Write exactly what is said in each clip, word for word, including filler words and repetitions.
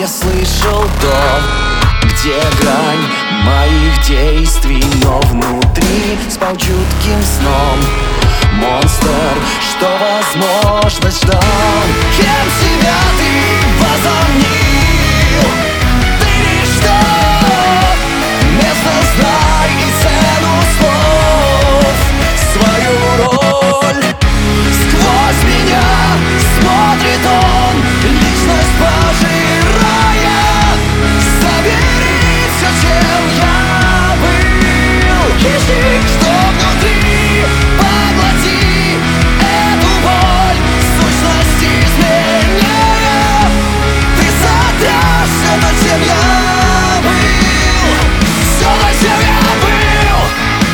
я слышал то, где грань моих действий, но внутри спал чутким сном монстр, что возможность ждал. Кем себя ты возомнил? Ты ничто, место знай и цену слов, свою роль. Сквозь меня смотрит он, личность пожирая. Забери все, чем я был, хищник, что внутри, поглоти эту боль, сущность изменяя. Ты сотрешь все, зачем я был, все, зачем я был.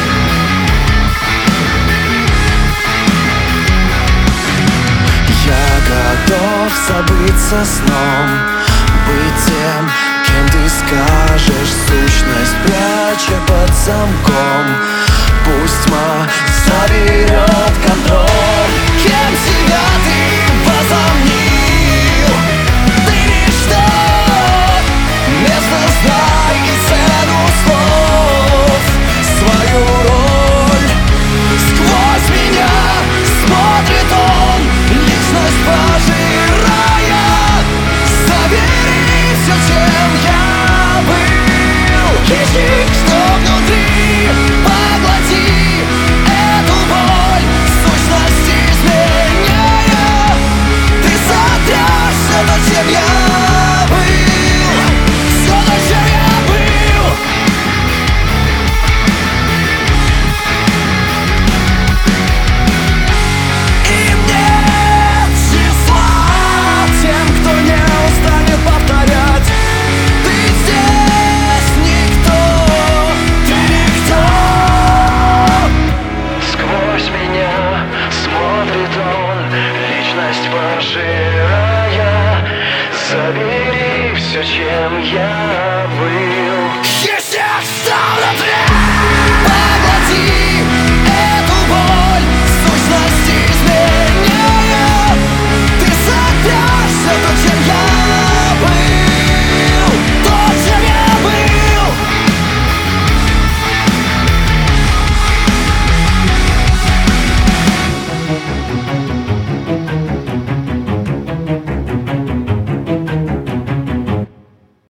Я готов забыться сном, быть тем, кем ты скажешь, сущность пряча под замком. Пусть тьма заберет контроль. Кем себя ты возомнил? Ты ничто, место знай и цену слов, свою роль. Сквозь меня смотрит он, личность пожирая. Забери все, чем я был, хищник, что внутри, поглоти эту боль, сущность изменяя. Ты сотрешь все, зачем я был, все, зачем я был. Им нет числа тем, кто не устанет повторять. Ты здесь никто, ты никто. Сквозь меня смотрит он, личность пожирая. Забери все, чем я был. Хищник, что внутри.